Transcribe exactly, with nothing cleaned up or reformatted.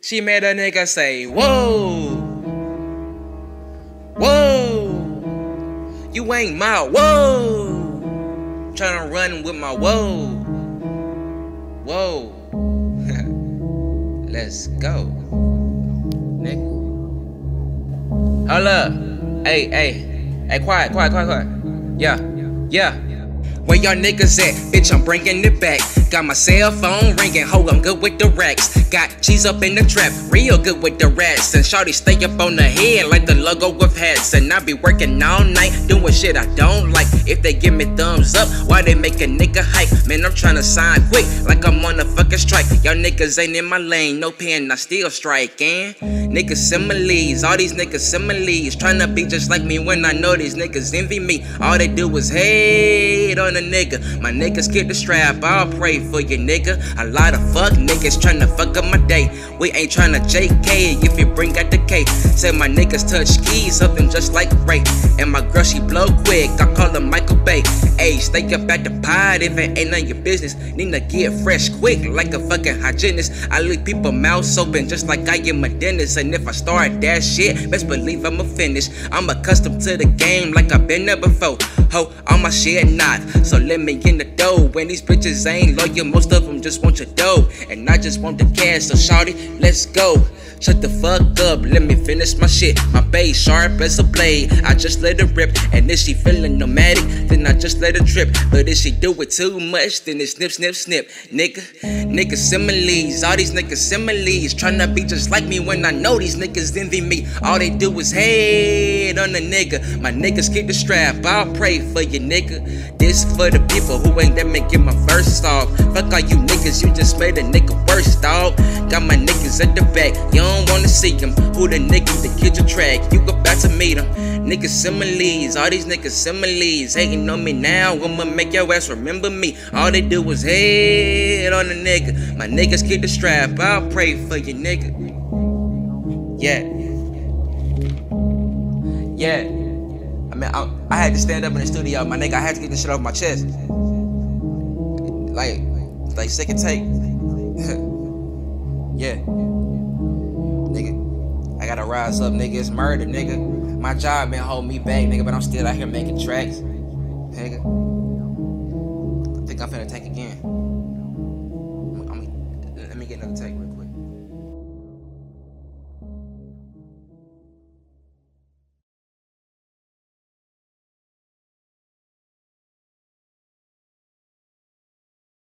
She made a nigga say, whoa, whoa, you ain't my whoa. Tryna run with my whoa, whoa. Let's go, nigga. Hold up. Hey, hey, hey, quiet, quiet, quiet, quiet. Yeah, yeah. Where y'all niggas at? Bitch, I'm bringing it back. Got my cell phone ringing, ho, I'm good with the racks. Got cheese up in the trap, real good with the rats. And shawty stay up on the head like the logo with hats. And I be working all night, doing shit I don't like. If they give me thumbs up, why they make a nigga hype? Man, I'm tryna sign quick, like I'm on a fucking strike. Y'all niggas ain't in my lane, no pen, I still striking. Niggas similes, all these niggas similes. Tryna be just like me when I know these niggas envy me. All they do is hate on a nigga. My niggas get the strap, I'll pray for you, nigga. A lot of fuck niggas tryna fuck up my day. We ain't tryna J K if you bring out the K. Say my niggas touch keys, something just like Ray. And my girl, she blow quick, I call her Michael Bay. Ayy, stay up at the pod if it ain't none of your business. Need to get fresh quick like a fucking hygienist. I leave people mouths open just like I am a dentist. And if I start that shit, best believe I'ma finish. I'm accustomed to the game like I've been there before. Ho, all my shit not, so let me in the dough. When these bitches ain't loyal, most of them just want your dough. And I just want the cash, so shawty, let's go. Shut the fuck up, let me finish my shit. My bass sharp as a blade, I just let it rip. And if she feeling nomadic, then I just let it trip. But if she do it too much, then it snip, snip, snip. Nigga, niggas similes, all these niggas similes. Tryna be just like me when I know these niggas envy me. All they do is hate on a nigga. My niggas keep the strap, I'll pray for you, nigga. This for the people who ain't let me get my verse off. Fuck all you niggas, you just made a nigga worse, dog. Got my niggas at the back, you don't wanna see them. Who the niggas that killed your track? You about to meet them. Niggas similes, all these niggas similes. Hating on me now, I'ma make your ass remember me. All they do is hate on a nigga. My niggas keep the strap, I'll pray for you, nigga. Yeah. Yeah. I mean, I, I had to stand up in the studio, my nigga. I had to get this shit off my chest. Like, like second take. Yeah. Nigga, I gotta rise up, nigga. It's murder, nigga. My job been holding me back, nigga, but I'm still out here making tracks. Nigga. I think I'm finna take again.